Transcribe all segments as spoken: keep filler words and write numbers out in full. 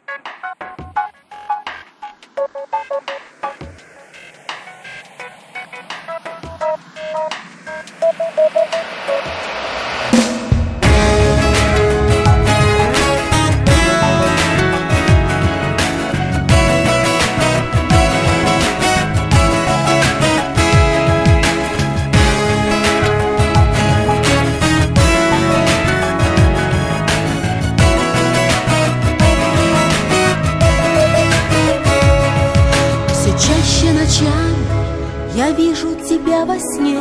Я вижу тебя во сне.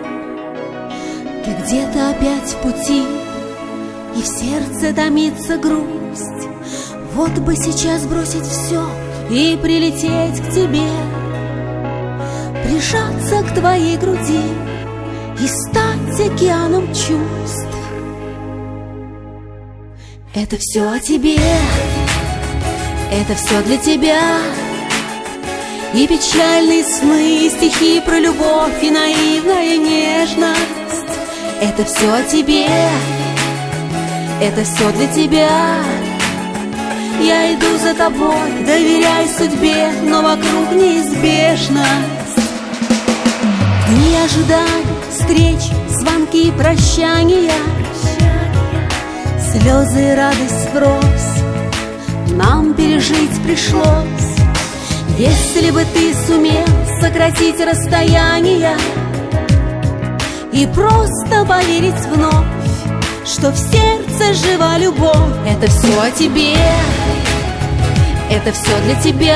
Ты где-то опять в пути, и в сердце томится грусть. Вот бы сейчас бросить все и прилететь к тебе, прижаться к твоей груди и стать океаном чувств. Это все о тебе, это все для тебя. И печальные сны, и стихи про любовь, и наивная нежность. Это все о тебе, это все для тебя. Я иду за тобой, доверяй судьбе, но вокруг неизбежность. Дни ожиданий, встреч, звонки и прощания, слезы и радость врозь нам пережить пришлось. Если бы ты сумел сократить расстояние и просто поверить вновь, что в сердце жива любовь. Это все о тебе, это все для тебя.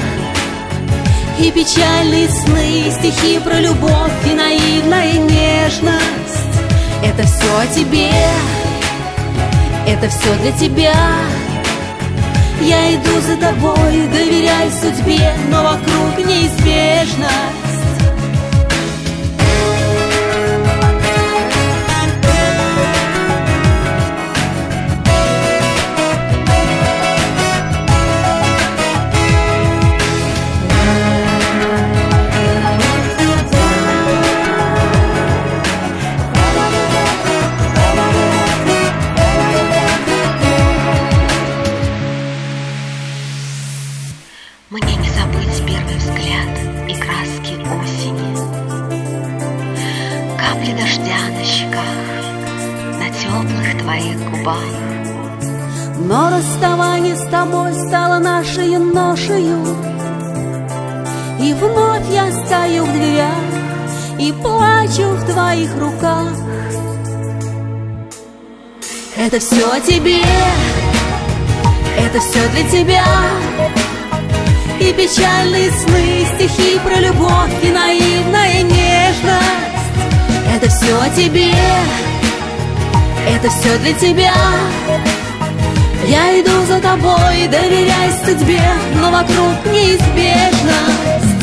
И печальные сны, и стихи про любовь, и наивная нежность. Это все о тебе, это все для тебя. Я иду за тобой, доверяй судьбе, но вокруг неизбежность. Мне не забыть первый взгляд и краски осени, капли дождя на щеках, на теплых твоих губах. Но расставание с тобой стало нашей ношею, и вновь я стою в дверях и плачу в твоих руках. Это все о тебе, это все для тебя. И печальные сны, стихи про любовь, и наивная нежность. Это все о тебе, это все для тебя. Я иду за тобой, доверяй судьбе, но вокруг неизбежность.